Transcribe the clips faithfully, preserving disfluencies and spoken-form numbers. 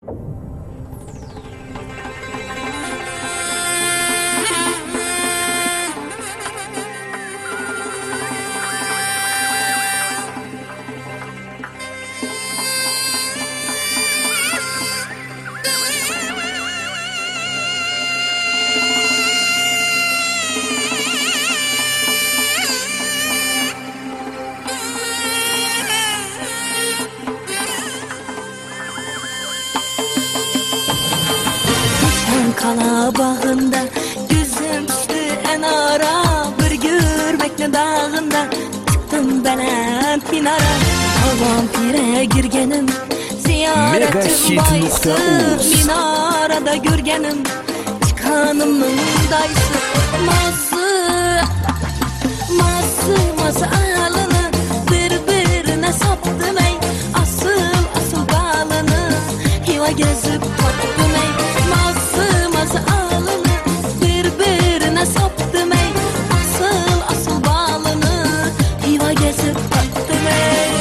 Kala bağında gözüm düştü en ara, bir görmekle dağında çıktım belen pinara. Havam pire girgenim, ziyaretim baysı, minarada görgenim, çıkanımın dayısı. Mazı, mazı, mazı alını birbirine saptım ey, asıl asıl balını hiva gezip baktım ey. Mazı mazı alını birbirine saptım ey, asıl asıl balını hiva gezip baktım ey.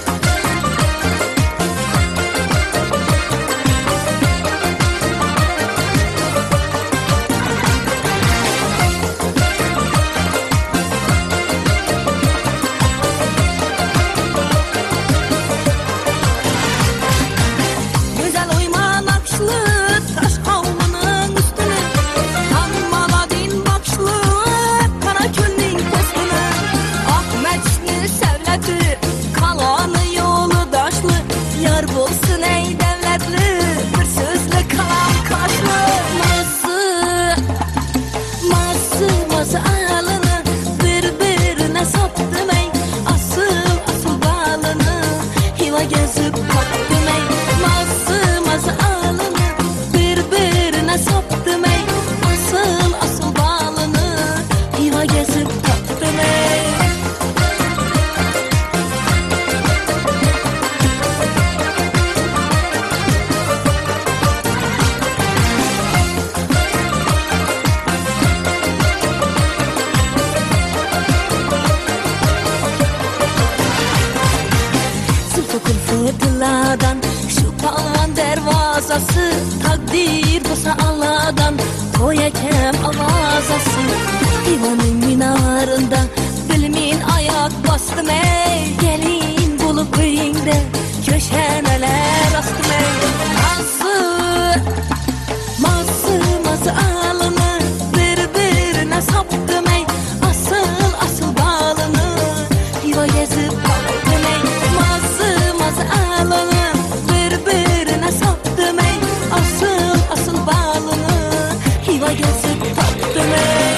Şu palan dervazası, takdir olsa Allah'dan, koyakem avazası. Divanın minarında bilmin ayak bastım ey, gelin bulup köyünde köşemeler astım ey. Mazı, mazı, mazı alını birbirine saptım ey, asıl asıl balını hiva gezip baktım ey. Mazı, mazı alını birbirine saptım ey, asıl asıl balını hiva gezip baktım ey.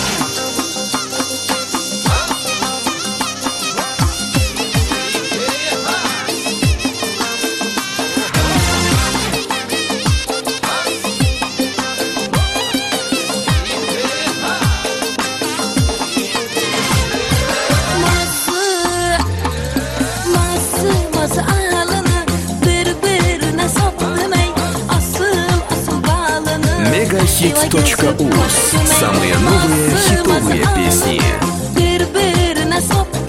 Мегахит точка уз. Самые новые хитовые песни.